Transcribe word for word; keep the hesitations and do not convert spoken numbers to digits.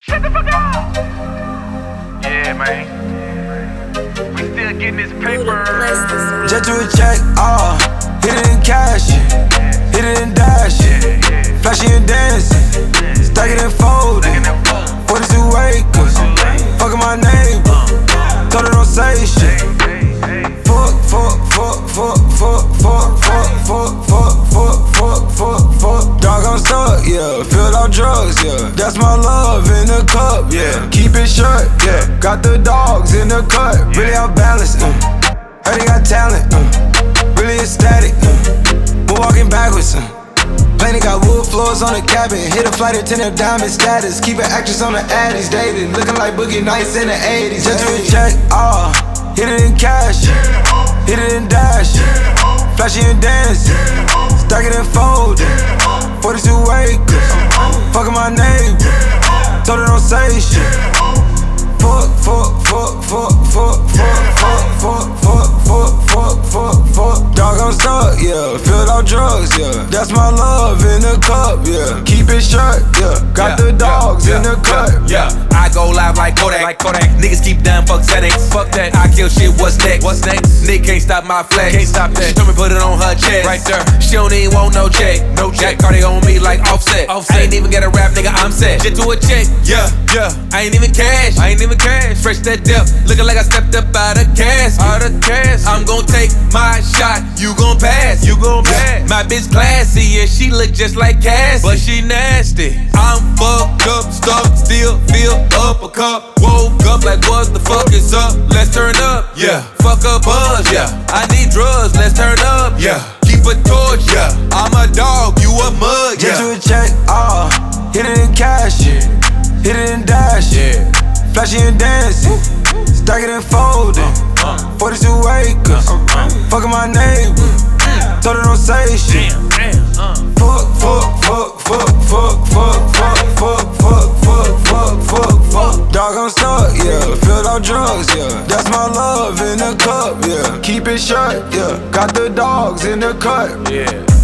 Shut the fuck up! Yeah, man. We still getting this paper. Just do a check, ah, uh, hit it in cash, hit it in dash, flashy and dancing, stack it and fold it. forty-two acres, fucking my neighbor, told her don't say shit. Fuck, fuck, fuck, fuck, fuck, fuck, fuck, fuck, fuck, fuck, fuck, fuck, fuck. Dog, I'm stuck, yeah. Filled out drugs, yeah. That's my love in the cup, yeah. Keep it shut, yeah. Got the dogs in the cut, really out balanced, uh. Heard he got talent, uh. Really ecstatic, uh. We're walking backwards, uh. Planet got wood floors on the cabin. Hit a flight attendant, diamond status. Keep an actress on the addies, dated. Looking like Boogie Nights in the eighties. Just do a check, ah, uh, hit it in cash, hit it in dash, flashy and dancing, stack it and fold it. forty-two acres, fucking my neighbor, told her don't say shit. Fuck, fuck, fuck, fuck, fuck, fuck, fuck, fuck, fuck, fuck, fuck, fuck, fuck. Dog, I'm stuck, yeah. Filled out drugs, yeah. That's my love in the cup, yeah. Keep it shut, yeah. Got yeah, the dogs yeah, in the cut, yeah. yeah. I go live like Kodak, like Kodak. Niggas keep down, fuck settings. Fuck that. I kill shit. What's next? What's next? Nick can't stop my flex. Can't stop that. She told me put it on her chest, right there. She don't even want no check, no check. Got Cardi on me like Offset. Offset. I ain't even get a rap, nigga. I'm set. Shit to a check, yeah, yeah. I ain't even cash. I ain't even cash. Fresh that depth, looking like I stepped up out of cash. Out of cash. I'm gon' take my shot. You gon' pass. You gon' pass. Yeah. My bitch classy and she look just like Cassie, but she nasty. I'm fucked up, stuck, still feel up a cup. Woke up like what the fuck is up? Let's turn up, yeah. Fuck a buzz, yeah. I need drugs, let's turn up, yeah. Keep a torch, yeah. I'm a dog, you a mug, yeah. Get you a check, ah, uh, hit it in cash, yeah. Hit it in dash, yeah. Flashy and dancing, stack it and fold it. Uh, uh. forty-two acres, uh, uh. fucking my neighbor, uh, told her don't say shit. Damn, damn, uh. Fuck, fuck, fuck, fuck, fuck, fuck, fuck, fuck, fuck, fuck, fuck, fuck, fuck. Dog, I'm stuck, yeah. Filled out drugs, yeah. That's my love in the cup, yeah. Keep it shut, yeah. Got the dogs in the cut, yeah.